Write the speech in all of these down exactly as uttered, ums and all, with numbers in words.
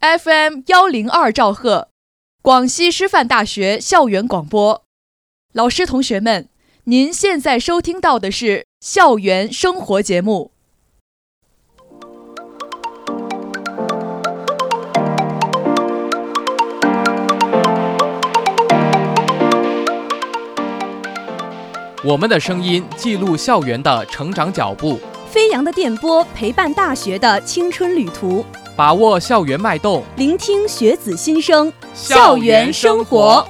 F M 幺零二兆赫，广西师范大学校园广播。老师同学们，您现在收听到的是校园生活节目。 我们的声音记录校园的成长脚步， 飞扬的电波陪伴大学的青春旅途， 把握校园脉动， 聆听学子心声， 校园生活。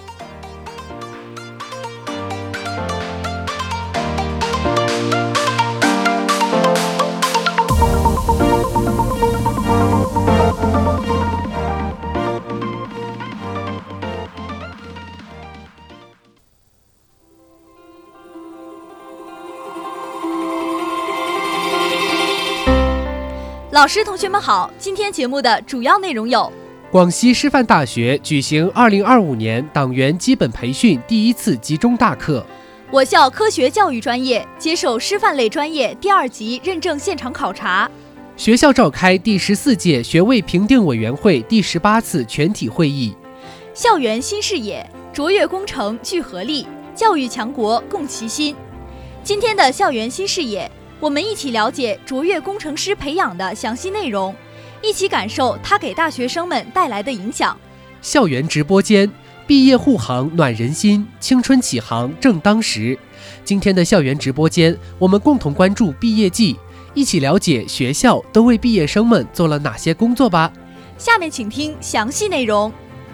老师同学们好，今天节目的主要内容有： 广西师范大学举行二零二五年党员基本培训第一次集中大课； 我校科学教育专业接受师范类专业第二级认证现场考察； 学校召开第十四届学位评定委员会第十八次全体会议； 校园新视野，卓越工程聚合力，教育强国共齐心。今天的校园新视野，我们一起了解卓越工程师培养的详细内容，一起感受它给大学生们带来的影响。 校园直播间，毕业护航暖人心，青春启航正当时。今天的校园直播间，我们共同关注毕业季，一起了解学校都为毕业生们做了哪些工作吧。 下面请听详细内容。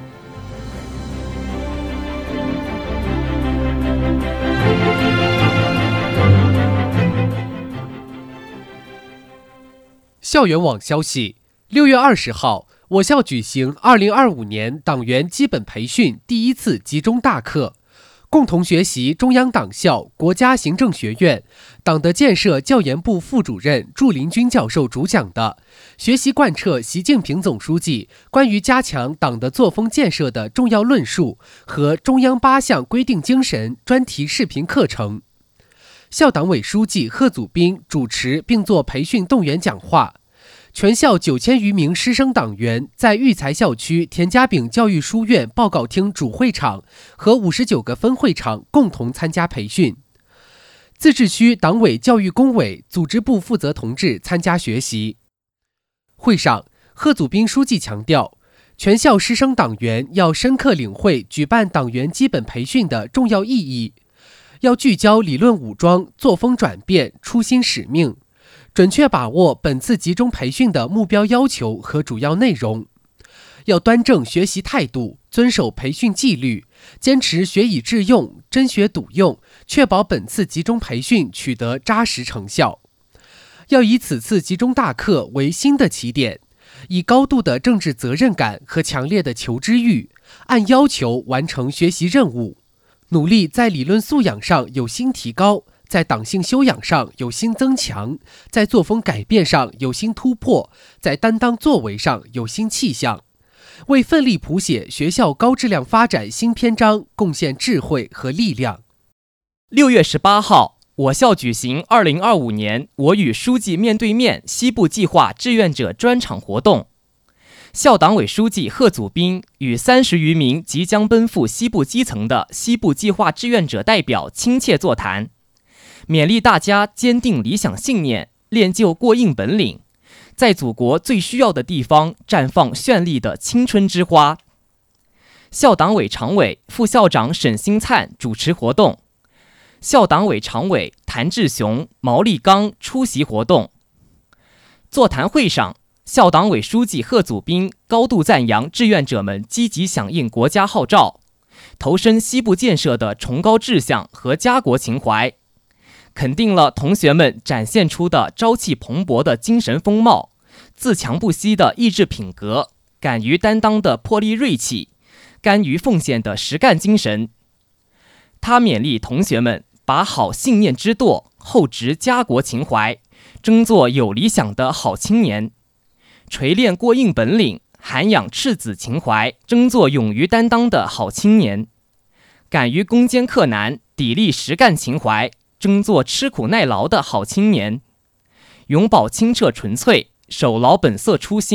校园网消息，六月二十号，我校举行二零二五年党员基本培训第一次集中大课，共同学习中央党校国家行政学院党的建设教研部副主任祝林军教授主讲的学习贯彻习近平总书记关于加强党的作风建设的重要论述和中央八项规定精神专题视频课程。校党委书记贺祖斌主持并作培训动员讲话。全校九千余名师生党员在育才校区田家炳教育书院报告厅主会场和五十九个分会场共同参加培训。自治区党委教育工委组织部负责同志参加学习。会上，贺祖斌书记强调，全校师生党员要深刻领会举办党员基本培训的重要意义，要聚焦理论武装、作风转变、初心使命，准确把握本次集中培训的目标要求和主要内容，要端正学习态度，遵守培训纪律，坚持学以致用、真学笃用，确保本次集中培训取得扎实成效。要以此次集中大课为新的起点，以高度的政治责任感和强烈的求知欲，按要求完成学习任务，努力在理论素养上有新提高，在党性修养上有新增强，在作风改变上有新突破，在担当作为上有新气象，为奋力谱写学校高质量发展新篇章贡献智慧和力量。 六月十八号，我校举行二零二五年我与书记面对面西部计划志愿者专场活动。校党委书记贺祖斌与三十余名即将奔赴西部基层的西部计划志愿者代表亲切座谈，勉励大家坚定理想信念，练就过硬本领，在祖国最需要的地方绽放绚丽的青春之花。校党委常委、副校长沈兴灿主持活动，校党委常委谭志雄、毛立刚出席活动。座谈会上，校党委书记贺祖斌高度赞扬志愿者们积极响应国家号召，投身西部建设的崇高志向和家国情怀，肯定了同学们展现出的朝气蓬勃的精神风貌，自强不息的意志品格，敢于担当的魄力锐气，甘于奉献的实干精神。他勉励同学们把好信念之舵厚植家国情怀，争做有理想的好青年，锤炼过硬本领，涵养赤子情怀，争做勇于担当的好青年，敢于攻坚克难，砥砺实干情怀，争做吃苦耐劳的好青年，永葆清澈纯粹，守牢本色初心，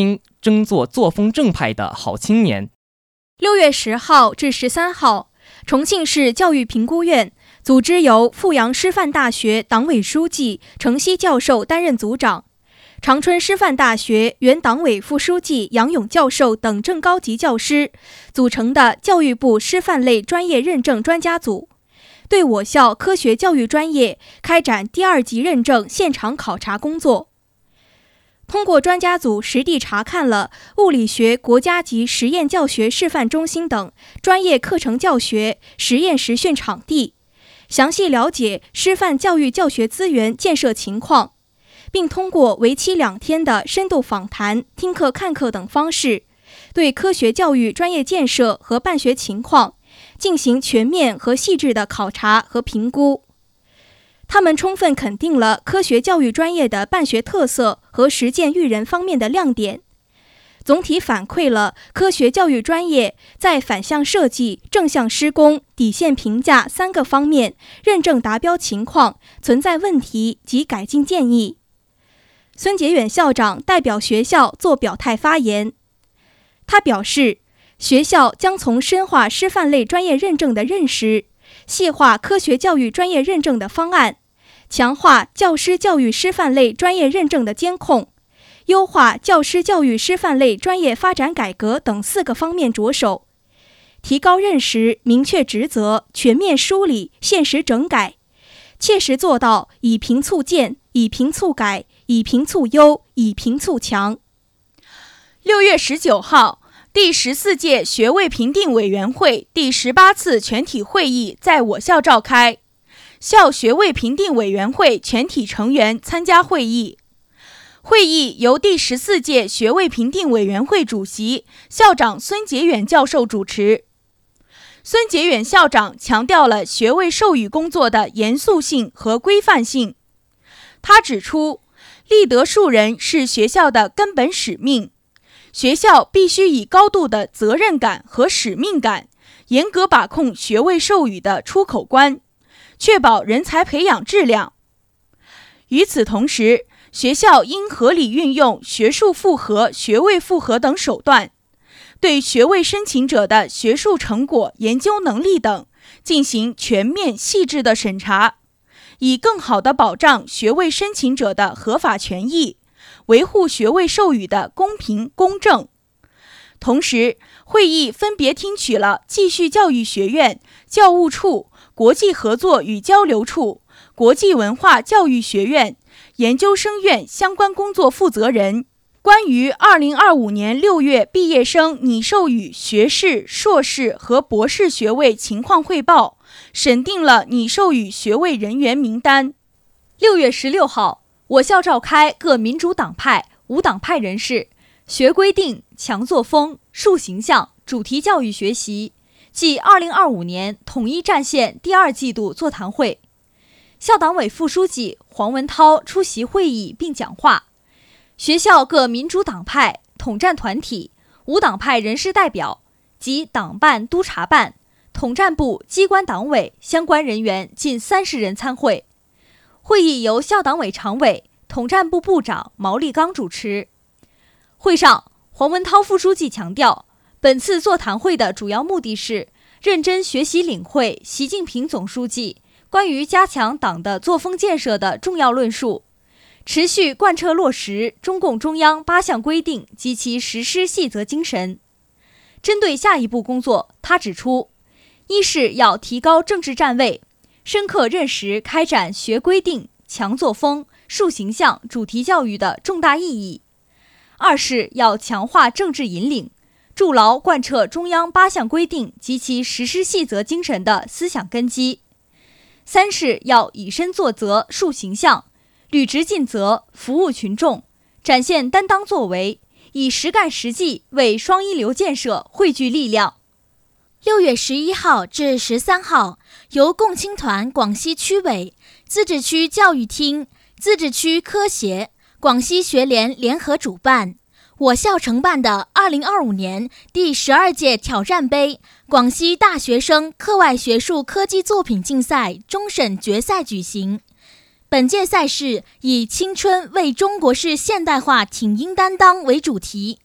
争做作风正派的好青年。 六月十号至十三号，重庆市教育评估院组织由阜阳师范大学党委书记程曦教授担任组长，长春师范大学原党委副书记杨勇教授等正高级教师组成的教育部师范类专业认证专家组，对我校科学教育专业开展第二级认证现场考察工作。通过专家组实地查看了物理学国家级实验教学示范中心等专业课程教学实验实训场地，详细了解师范教育教学资源建设情况，并通过为期两天的深度访谈、听课看课等方式，对科学教育专业建设和办学情况进行全面和细致的考察和评估。他们充分肯定了科学教育专业的办学特色和实践育人方面的亮点，总体反馈了科学教育专业在反向设计、正向施工、底线评价三个方面认证达标情况、存在问题及改进建议。孙杰远校长代表学校作表态发言，他表示，学校将从深化师范类专业认证的认识，细化科学教育专业认证的方案，强化教师教育师范类专业认证的监控，优化教师教育师范类专业发展改革等四个方面着手，提高认识、明确职责、全面梳理、现实整改，切实做到以评促进、以评促改、以评促优、以评促强。 六月十九号，第十四届学位评定委员会第十八次全体会议在我校召开，校学位评定委员会全体成员参加会议。会议由第十四届学位评定委员会主席、校长孙杰远教授主持。孙杰远校长强调了学位授予工作的严肃性和规范性。他指出，立德树人是学校的根本使命，学校必须以高度的责任感和使命感，严格把控学位授予的出口关，确保人才培养质量。与此同时，学校应合理运用学术复核、学位复核等手段，对学位申请者的学术成果、研究能力等进行全面细致的审查，以更好地保障学位申请者的合法权益，维护学位授予的公平公正。同时，会议分别听取了继续教育学院、教务处、国际合作与交流处、国际文化教育学院、研究生院相关工作负责人关于二零二五年六月毕业生拟授予学士、硕士和博士学位情况汇报，审定了拟授予学位人员名单。 六月十六号，我校召开各民主党派、无党派人士学规定、强作风、树形象主题教育学习暨二零二五年统一战线第二季度座谈会。校党委副书记黄文涛出席会议并讲话。学校各民主党派、统战团体、无党派人士代表及党办、督察办、统战部机关党委相关人员近三十人参会。会议由校党委常委、统战部部长毛立刚主持。会上，黄文涛副书记强调，本次座谈会的主要目的是认真学习领会习近平总书记关于加强党的作风建设的重要论述，持续贯彻落实中共中央八项规定及其实施细则精神。针对下一步工作，他指出，一是要提高政治站位，深刻认识开展学规定、强作风、树形象主题教育的重大意义；二是要强化政治引领，筑牢贯彻中央八项规定及其实施细则精神的思想根基；三是要以身作则、树形象，履职尽责，服务群众，展现担当作为，以实干实际为双一流建设汇聚力量。 六月十一号至十三号，由共青团广西区委、自治区教育厅、自治区科协、广西学联联合主办，我校承办的二零二五年第十二届挑战杯广西大学生课外学术科技作品竞赛终审决赛举行。本届赛事以青春为中国式现代化挺英担当为主题，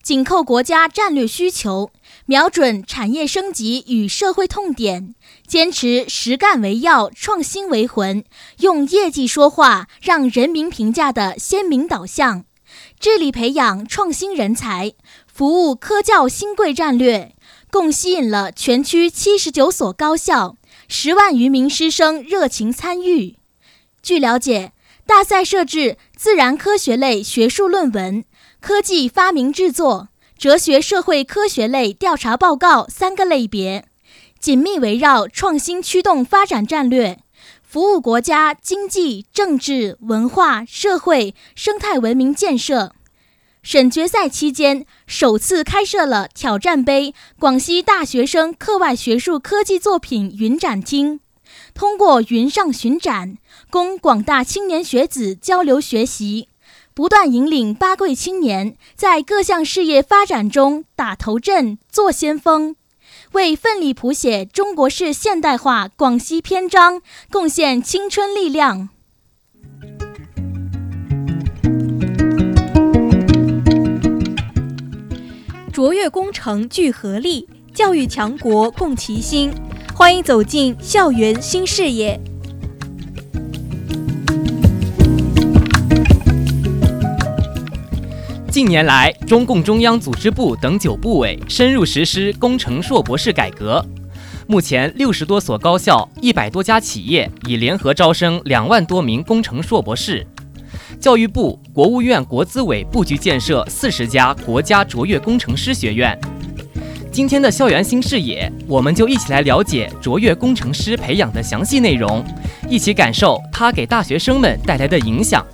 紧扣国家战略需求，瞄准产业升级与社会痛点，坚持实干为要、创新为魂，用业绩说话，让人民评价的鲜明导向，致力培养创新人才，服务科教新贵战略，共吸引了全区七十九所高校、十万余名师生热情参与。据了解，大赛设置自然科学类学术论文、科技发明制作、哲学社会科学类调查报告三个类别，紧密围绕创新驱动发展战略，服务国家经济、政治、文化、社会、生态文明建设。省决赛期间，首次开设了挑战杯广西大学生课外学术科技作品云展厅，通过云上巡展，供广大青年学子交流学习，不断引领八贵青年在各项事业发展中打头阵、做先锋，为奋力谱写中国式现代化广西篇章贡献青春力量。 卓越工程聚合力，教育强国共齐心。欢迎走进校园新视野。 近年来，中共中央组织部等九部委深入实施工程硕博士改革。目前，六十多所高校、一百多家企业已联合招生两万多名工程硕博士。教育部、国务院国资委布局建设四十家国家卓越工程师学院。今天的校园新视野，我们就一起来了解卓越工程师培养的详细内容，一起感受它给大学生们带来的影响。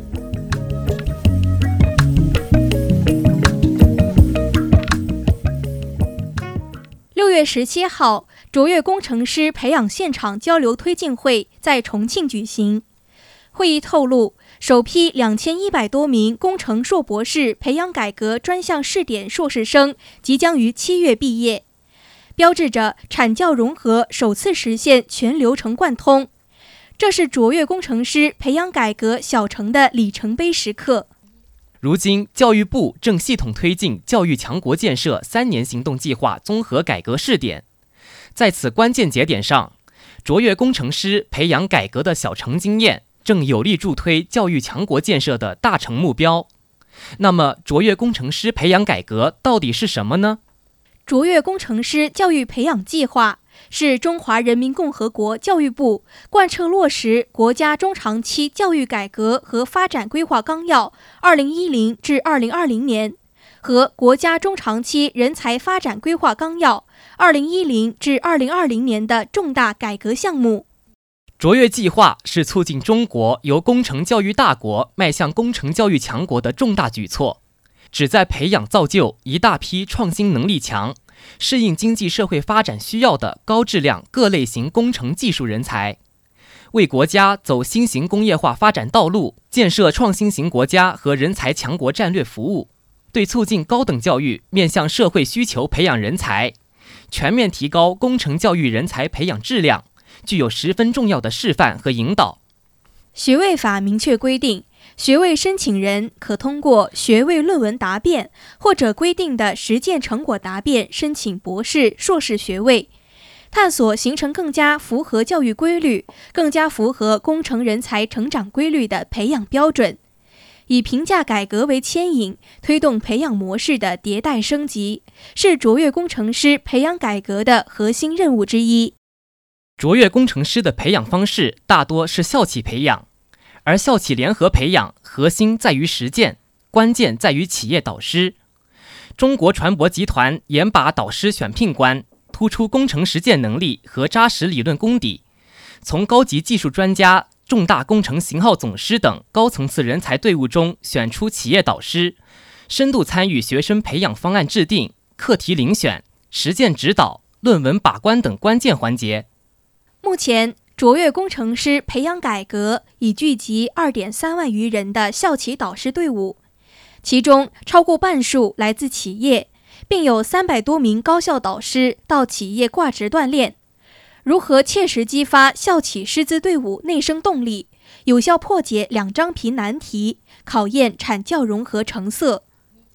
六月十七号，卓越工程师培养现场交流推进会在重庆举行。会议透露，首批两千一百多名工程硕博士培养改革专项试点硕士生即将于七月毕业，标志着产教融合首次实现全流程贯通。这是卓越工程师培养改革小成的里程碑时刻。 如今，教育部正系统推进教育强国建设三年行动计划综合改革试点，在此关键节点上，卓越工程师培养改革的小成经验正有力助推教育强国建设的大成目标。那么，卓越工程师培养改革到底是什么呢？ 卓越工程师教育培养计划是中华人民共和国教育部贯彻落实国家中长期教育改革和发展规划纲要二零一零至二零二零年和国家中长期人才发展规划纲要二零一零至二零二零年的重大改革项目。 卓越计划是促进中国由工程教育大国迈向工程教育强国的重大举措，旨在培养造就一大批创新能力强、适应经济社会发展需要的高质量各类型工程技术人才，为国家走新型工业化发展道路、建设创新型国家和人才强国战略服务，对促进高等教育面向社会需求培养人才，全面提高工程教育人才培养质量，具有十分重要的示范和引导。 学位法明确规定，学位申请人可通过学位论文答辩或者规定的实践成果答辩申请博士、硕士学位，探索形成更加符合教育规律、更加符合工程人才成长规律的培养标准，以评价改革为牵引，推动培养模式的迭代升级，是卓越工程师培养改革的核心任务之一。 卓越工程师的培养方式大多是校企培养，而校企联合培养核心在于实践，关键在于企业导师。中国船舶集团严把导师选聘官，突出工程实践能力和扎实理论功底，从高级技术专家、重大工程型号总师等高层次人才队伍中选出企业导师，深度参与学生培养方案制定、课题遴选、实践指导、论文把关等关键环节。 目前，卓越工程师培养改革已聚集 二点三万余人的校企导师队伍，其中超过半数来自企业，并有三百多名高校导师到企业挂职锻炼。如何切实激发校企师资队伍内生动力，有效破解两张皮难题，考验产教融合成色。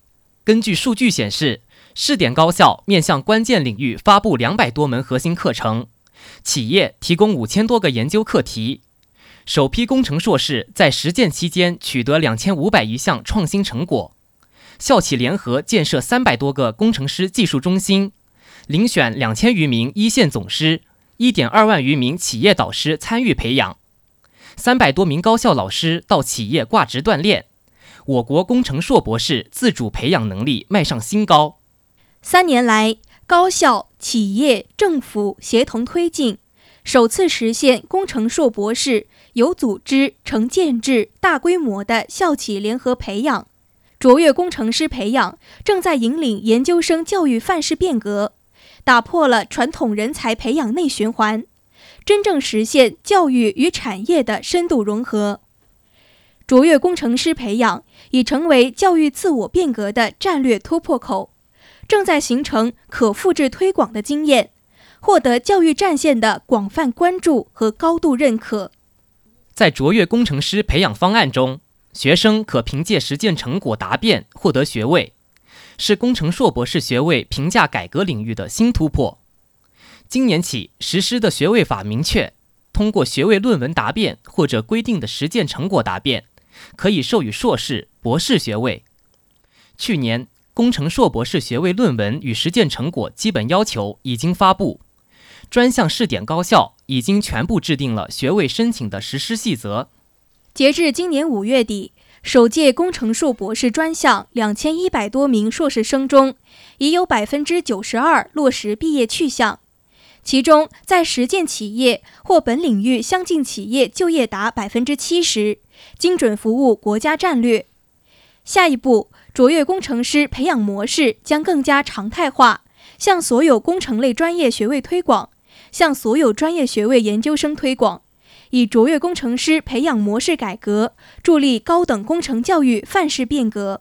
根据数据显示，试点高校面向关键领域发布两百多门核心课程，企业提供五千多个研究课题。首批工程硕士在实践期间取得两千五百余项创新成果。校企联合建设三百多个工程师技术中心，遴选两千余名一线总师，一点二万余名企业导师参与培养，三百多名高校老师到企业挂职锻炼。我国工程硕博士自主培养能力迈上新高。 三年来，高校、企业、政府协同推进，首次实现工程硕博士有组织、成建制、大规模的校企联合培养。卓越工程师培养正在引领研究生教育范式变革，打破了传统人才培养内循环，真正实现教育与产业的深度融合。卓越工程师培养已成为教育自我变革的战略突破口，正在形成可复制推广的经验，获得教育战线的广泛关注和高度认可。 在卓越工程师培养方案中，学生可凭借实践成果答辩获得学位，是工程硕博士学位评价改革领域的新突破。今年起实施的学位法明确，通过学位论文答辩或者规定的实践成果答辩，可以授予硕士、博士学位。去年，工程硕博士学位论文与实践成果基本要求已经发布，专项试点高校已经全部制定了学位申请的实施细则。 截至今年五月底，首届工程硕博士专项两千一百多名硕士生中，已有百分之九十二落实毕业去向，其中在实践企业或本领域相近企业就业达百分之七十，精准服务国家战略。下一步，卓越工程师培养模式将更加常态化，向所有工程类专业学位推广，向所有专业学位研究生推广。以卓越工程师培养模式改革，助力高等工程教育范式变革。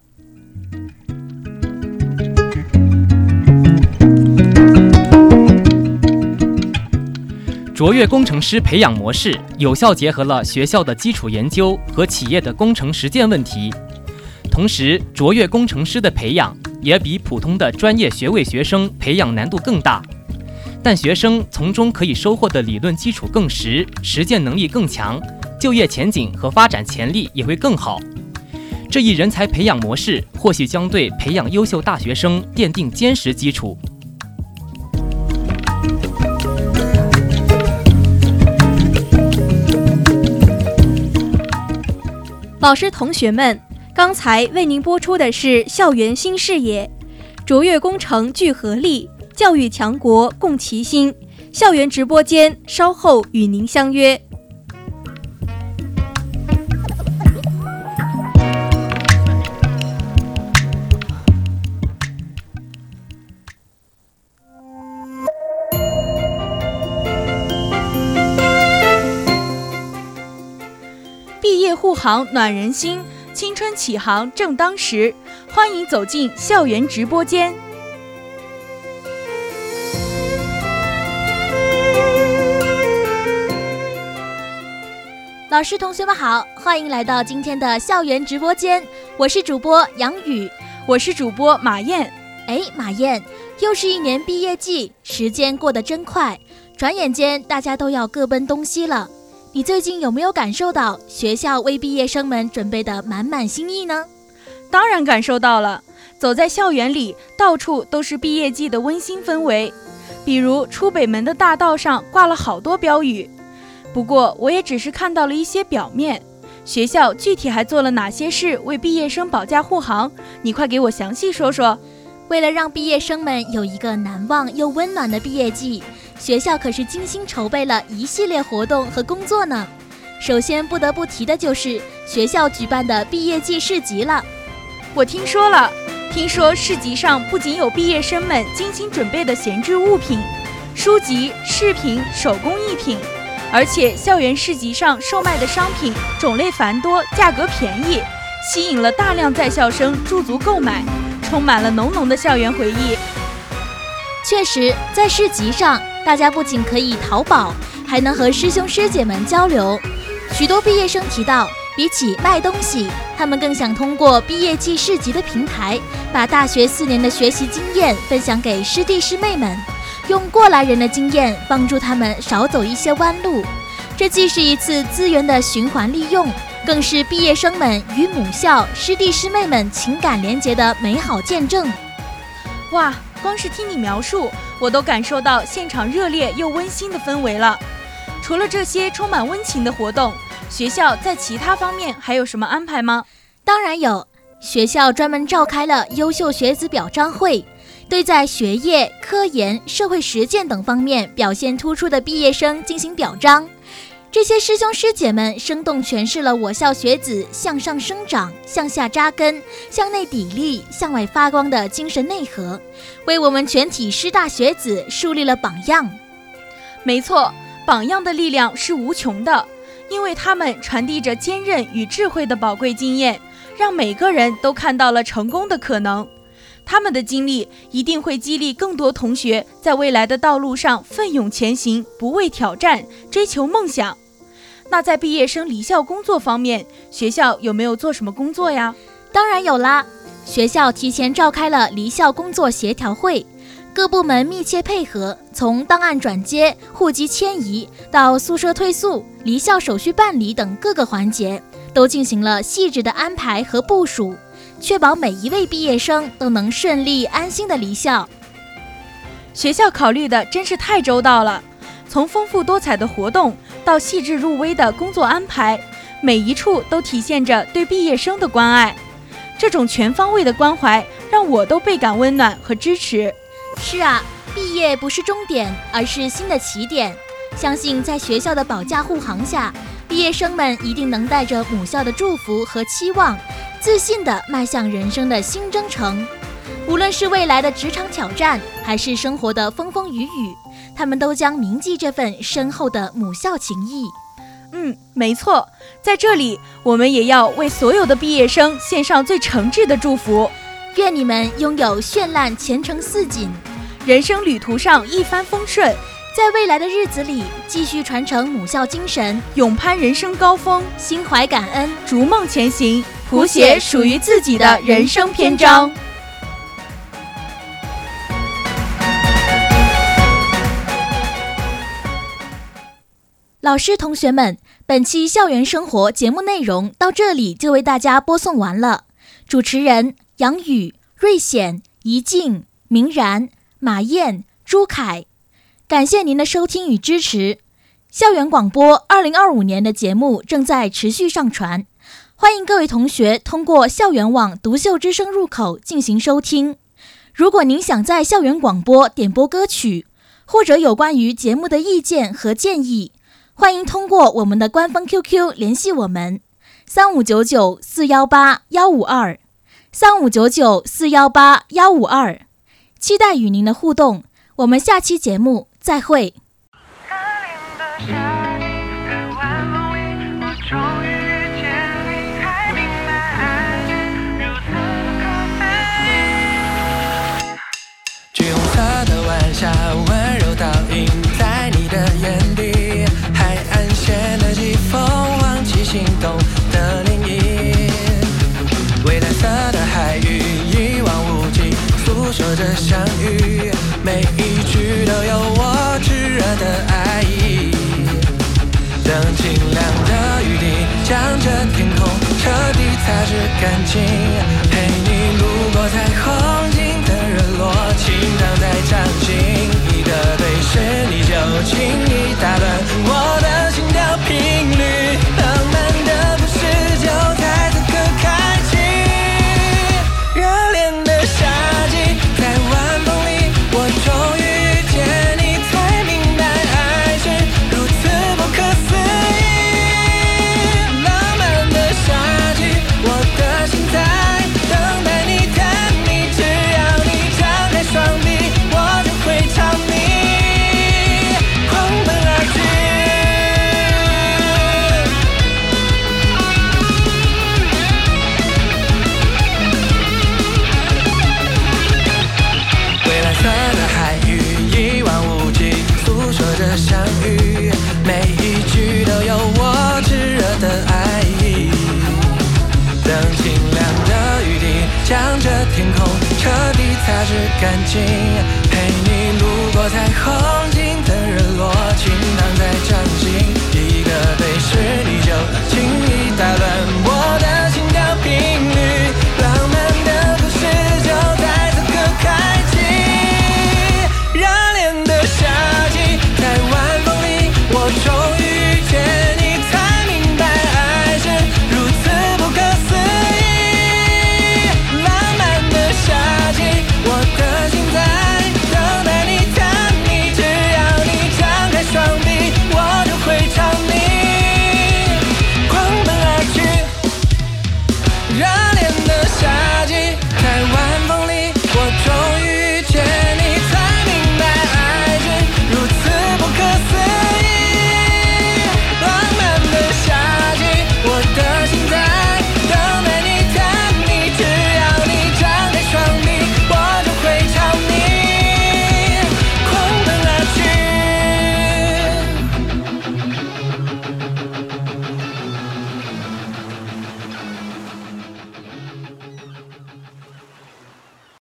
卓越工程师培养模式有效结合了学校的基础研究和企业的工程实践问题，同时卓越工程师的培养也比普通的专业学位学生培养难度更大，但学生从中可以收获的理论基础更实，实践能力更强，就业前景和发展潜力也会更好。这一人才培养模式或许将对培养优秀大学生奠定坚实基础。 老师同学们，刚才为您播出的是校园新视野，卓越工程聚合力，教育强国共齐心。校园直播间稍后与您相约。 毕业护航暖人心，青春启航正当时，欢迎走进校园直播间。 老师同学们好，欢迎来到今天的校园直播间，我是主播杨宇， 我是主播马燕。 哎，马燕，又是一年毕业季，时间过得真快，转眼间大家都要各奔东西了。你最近有没有感受到学校为毕业生们准备的满满心意呢？ 当然感受到了，走在校园里，到处都是毕业季的温馨氛围。比如出北门的大道上挂了好多标语，不过我也只是看到了一些表面，学校具体还做了哪些事为毕业生保驾护航？你快给我详细说说。 为了让毕业生们有一个难忘又温暖的毕业季，学校可是精心筹备了一系列活动和工作呢。首先不得不提的就是学校举办的毕业季市集了。 我听说了，听说市集上不仅有毕业生们精心准备的闲置物品、书籍、饰品、手工艺品，而且校园市集上售卖的商品种类繁多，价格便宜，吸引了大量在校生驻足购买，充满了浓浓的校园回忆。 确实，在市集上，大家不仅可以淘宝，还能和师兄师姐们交流。许多毕业生提到， 比起卖东西，他们更想通过毕业季市集的平台，把大学四年的学习经验分享给师弟师妹们，用过来人的经验帮助他们少走一些弯路。这既是一次资源的循环利用，更是毕业生们与母校师弟师妹们情感连结的美好见证。 哇，光是听你描述，我都感受到现场热烈又温馨的氛围了。除了这些充满温情的活动，学校在其他方面还有什么安排吗？ 当然有，学校专门召开了优秀学子表彰会，对在学业、科研、社会实践等方面表现突出的毕业生进行表彰。这些师兄师姐们生动诠释了我校学子向上生长、向下扎根、向内砥砺、向外发光的精神内核，为我们全体师大学子树立了榜样。 没错，榜样的力量是无穷的，因为他们传递着坚韧与智慧的宝贵经验，让每个人都看到了成功的可能。他们的经历一定会激励更多同学在未来的道路上奋勇前行，不畏挑战，追求梦想。那在毕业生离校工作方面，学校有没有做什么工作呀？ 当然有啦，学校提前召开了离校工作协调会，各部门密切配合，从档案转接、户籍迁移到宿舍退宿、离校手续办理等各个环节，都进行了细致的安排和部署，确保每一位毕业生都能顺利安心的离校。 学校考虑的真是太周到了，从丰富多彩的活动到细致入微的工作安排，每一处都体现着对毕业生的关爱。这种全方位的关怀让我都倍感温暖和支持。 是啊，毕业不是终点，而是新的起点。相信在学校的保驾护航下，毕业生们一定能带着母校的祝福和期望，自信地迈向人生的新征程。无论是未来的职场挑战，还是生活的风风雨雨，他们都将铭记这份深厚的母校情谊。 嗯，没错，在这里我们也要为所有的毕业生献上最诚挚的祝福， 愿你们拥有绚烂前程似锦， 人生旅途上一帆风顺， 在未来的日子里继续传承母校精神， 勇攀人生高峰， 心怀感恩， 逐梦前行，谱写属于自己的人生篇章。 老师同学们，本期校园生活节目内容到这里就为大家播送完了。主持人杨宇、瑞显、怡静、明然、马燕、朱凯，感谢您的收听与支持。校园广播二零二五年的节目正在持续上传，欢迎各位同学通过校园网独秀之声入口进行收听。如果您想在校园广播点播歌曲，或者有关于节目的意见和建议，欢迎通过我们的官方 Q Q 联系我们，三五九九四幺八幺五二，三五九九四幺八幺五二，期待与您的互动。我们下期节目再会。 橘红色的晚霞，温柔倒映在你的眼底，海岸线的季风唤起心动的涟漪，蔚蓝色的海域一望无际，诉说着相遇，每一句都有我炙热的爱意。等清亮的雨滴将这天空彻底擦拭干净，陪你路过彩虹尽的日落，情荡在掌心，一个对视你就轻易打乱我的心跳频率，浪漫的故事就在此刻开启。热恋的夏季，在晚风里，我终于遇见你，才明白爱是如此不可思议。浪漫的夏季，我的心在等待你，但你只干净，陪你路过彩虹，静等日落，倾躺在掌心，一个对视你就轻易打乱我的心跳频率，浪漫的故事就在此刻开启。热恋的夏季，在晚风里，我终于遇见你，才明白爱是如此不可思议。浪漫的夏季，我的心在等待你探秘，只要你张开双臂，我就会朝你狂奔而去。让